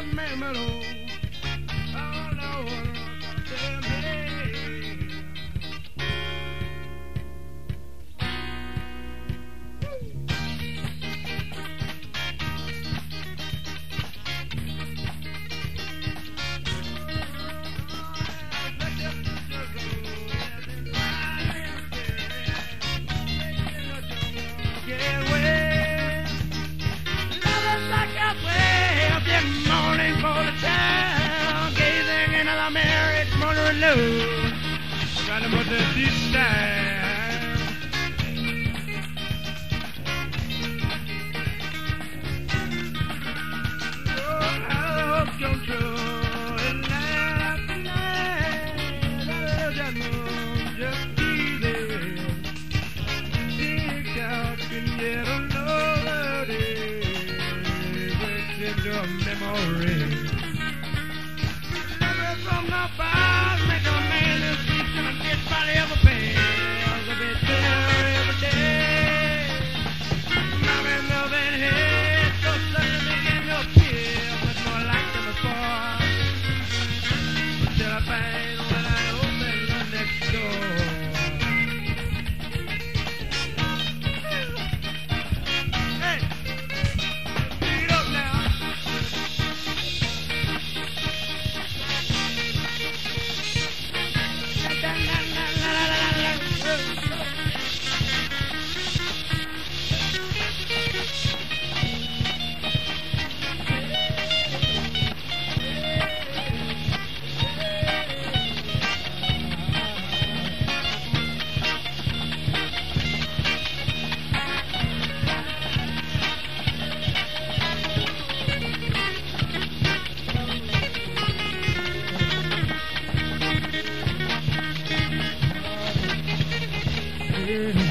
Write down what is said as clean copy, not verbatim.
Trying to put the dish down. Oh, I hope don't you and night after night. I love that moon just easy. Dig out can get another day. Wait in your memory. Love from the fire, make a man who's speaking and get by every pain. A bit better every day. Loving, loving head, so suddenly in your fear, but more like them before. Until I find when I open the next door. Hey, pick it up now. Yeah.